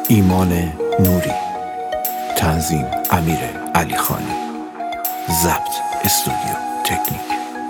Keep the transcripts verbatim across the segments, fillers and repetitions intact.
ایمان نوری، تنظیم امیر علی خانی، ضبط استودیو تکنیک.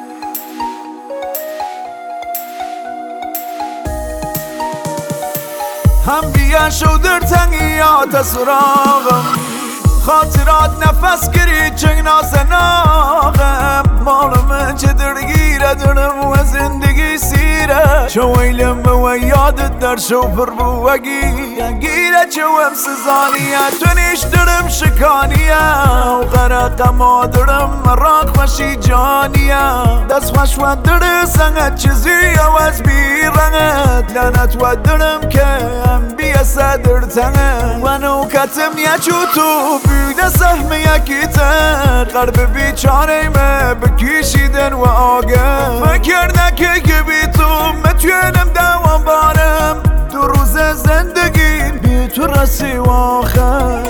هم بیا شو در تنگیات سراغم، خاطرات نفس گری چنگ نازناغم. مال من چه درگیره درم و زندگی سیره، چو ویلم و یادت در شو پر بوگی گیره، چو هم سزانیه تو نیش درم شکانیه، و غرق ما درم مراق خوشی جانیه. دست خوش و در سنگت چیزی عوض بیرنگت، لعنت و درم که هم بیه صدر تنگت. و نوکتم یه چو تو بیده سهم یکی تر، قلب بیچاره مه بکشیدن و آگه. فکر نکه که بی تو متونم دوام بارم، دو روز زندگی بی تو رسی و آخر.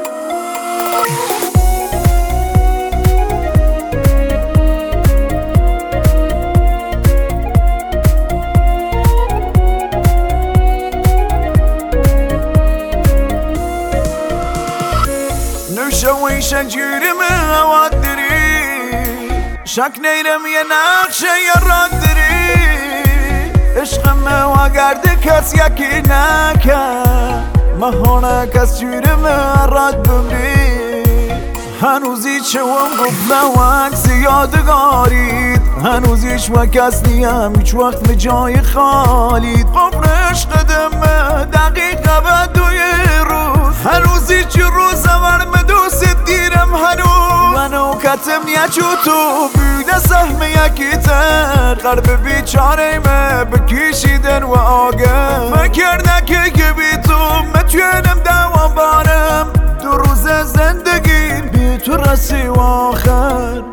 نوشویشن جوری من هواد داری، شک نیرم یه نقشه یا راد داری. عشقم و گرده کس یکی نکرد، مهانه کس جوری من راد بمری. هنوزی چوام گفت و عکس یادگارید، هنوزیش و کس نیم هیچ وقت به جای خالید. قبر عشق دمه دقیقه به دوی روز، هنوزی چی روز ورم دوست دیرم هنوز. و نوکتم یه چو تو بیده سهم یکی تر، قلب بیچاره مه بکشیدن و آگه. فکر نکه که بی تو متونم دوام بارم، دو روز زندگی بی تو رسی و آخر.